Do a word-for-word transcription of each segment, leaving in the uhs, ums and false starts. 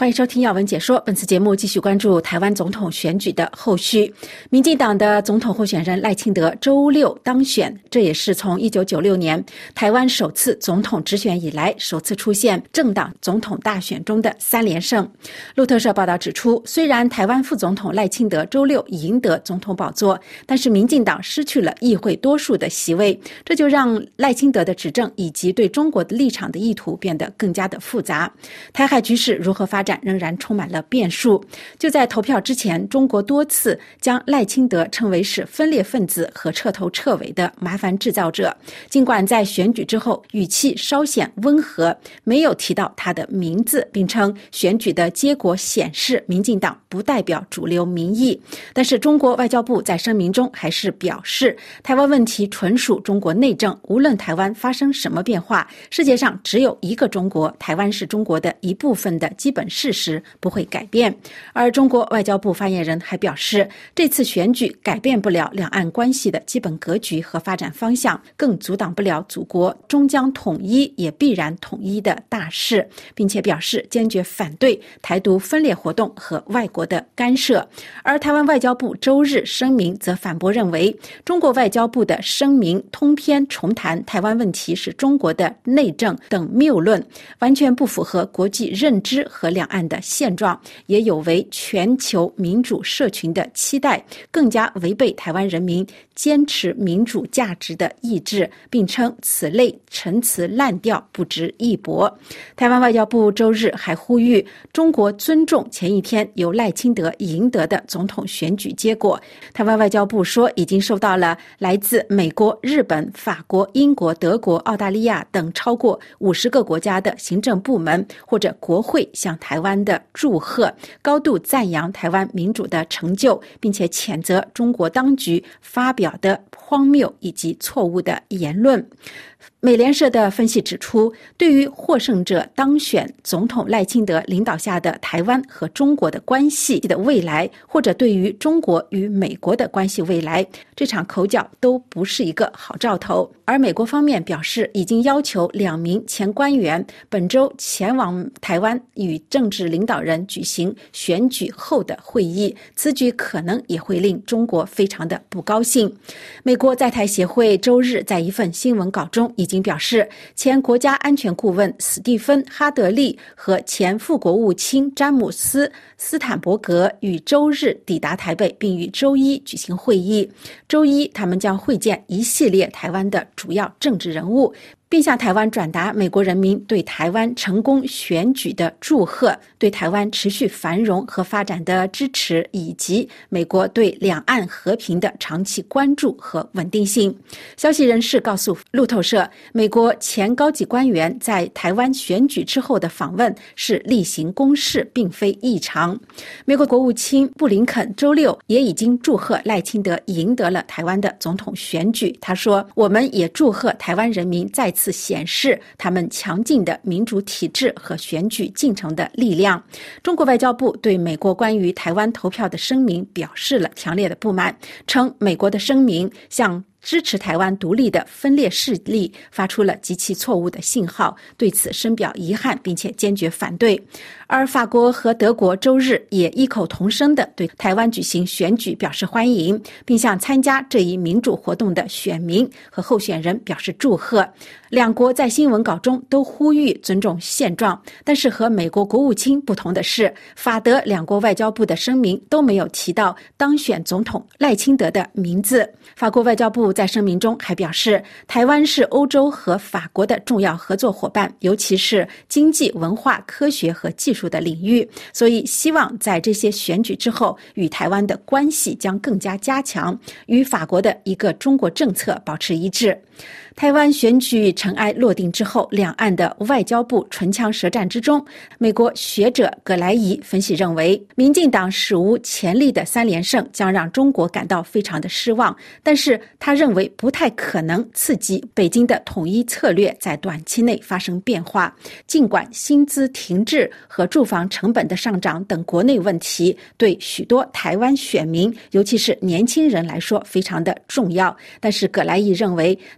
欢迎收听要闻解说，本次节目继续关注台湾总统选举的后续。民进党的总统候选人赖清德周六当选，这也是从一九九六年台湾首次总统直选以来首次出现政党总统大选中的三连胜。路透社报道指出，虽然台湾副总统赖清德周六赢得总统宝座，但是民进党失去了议会多数的席位，这就让赖清德的执政以及对中国的立场的意图变得更加的复杂。台海局势如何发展仍然充满了变数。就在投票之前，中国多次将赖清德称为是分裂分子和彻头彻尾的麻烦制造者，尽管在选举之后语气稍显温和，没有提到他的名字，并称选举的结果显示民进党不代表主流民意。但是中国外交部在声明中还是表示，台湾问题纯属中国内政，无论台湾发生什么变化，世界上只有一个中国，台湾是中国的一部分的基本事实不会改变。而中国外交部发言人还表示，这次选举改变不了两岸关系的基本格局和发展方向，更阻挡不了祖国终将统一也必然统一的大势，并且表示坚决反对台独分裂活动和外国的干涉。而台湾外交部周日声明则反驳认为，中国外交部的声明通篇重谈台湾问题是中国的内政等谬论，完全不符合国际认知和两岸的现状，也有违全球民主社群的期待，更加违背台湾人民坚持民主价值的意志，并称此类陈词滥调不值一驳。台湾外交部周日还呼吁中国尊重前一天由赖清德赢得的总统选举结果。台湾外交部说，已经收到了来自美国、日本、法国、英国、德国、澳大利亚等超过五十个国家的行政部门或者国会向台湾的祝贺，高度赞扬台湾民主的成就，并且谴责中国当局发表的荒谬以及错误的言论。美联社的分析指出，对于获胜者当选总统赖清德领导下的台湾和中国的关系的未来，或者对于中国与美国的关系未来，这场口角都不是一个好兆头。而美国方面表示，已经要求两名前官员本周前往台湾与政治领导人举行选举后的会议，此举可能也会令中国非常的不高兴。美国在台协会周日在一份新闻稿中已经表示，前国家安全顾问史蒂芬·哈德利和前副国务卿詹姆斯·斯坦伯格于周日抵达台北，并于周一举行会议。周一他们将会见一系列台湾的主要政治人物，并向台湾转达美国人民对台湾成功选举的祝贺，对台湾持续繁荣和发展的支持，以及美国对两岸和平的长期关注和稳定性。消息人士告诉路透社，美国前高级官员在台湾选举之后的访问是例行公事，并非异常。美国国务卿布林肯周六也已经祝贺赖清德赢得了台湾的总统选举。他说，我们也祝贺台湾人民再次显示他们强劲的民主体制和选举进程的力量。中国外交部对美国关于台湾投票的声明表示了强烈的不满，称美国的声明向支持台湾独立的分裂势力发出了极其错误的信号，对此深表遗憾，并且坚决反对。而法国和德国周日也异口同声地对台湾举行选举表示欢迎，并向参加这一民主活动的选民和候选人表示祝贺。两国在新闻稿中都呼吁尊重现状，但是和美国国务卿不同的是，法德两国外交部的声明都没有提到当选总统赖清德的名字。法国外交部在声明中还表示，台湾是欧洲和法国的重要合作伙伴，尤其是经济、文化、科学和技术的领域，所以希望在这些选举之后，与台湾的关系将更加加强，与法国的一个中国政策保持一致。台湾选举尘埃落定之后，两岸的外交部唇枪舌战之中，美国学者葛莱仪分析认为，民进党史无前例的三连胜将让中国感到非常的失望，但是他认为不太可能刺激北京的统一策略在短期内发生变化。尽管薪资停滞和住房成本的上涨等国内问题对许多台湾选民，尤其是年轻人来说非常的重要，但是葛莱仪认为，台湾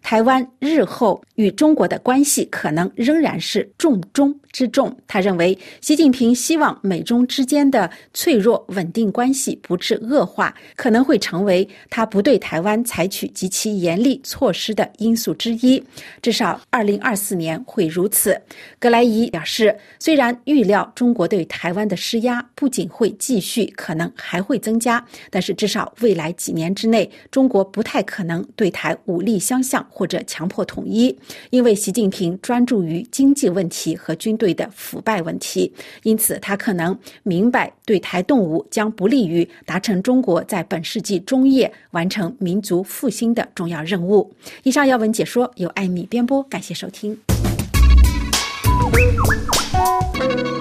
湾日后与中国的关系可能仍然是重中之重。他认为习近平希望美中之间的脆弱稳定关系不致恶化，可能会成为他不对台湾采取极其严厉措施的因素之一，至少二零二四年会如此。格莱伊表示，虽然预料中国对台湾的施压不仅会继续，可能还会增加，但是至少未来几年之内，中国不太可能对台武力相向或者强迫统一，因为习近平专注于经济问题和军队的腐败问题，因此他可能明白对台动武将不利于达成中国在本世纪中叶完成民族复兴的重要任务。以上要闻解说由艾米编播，感谢收听。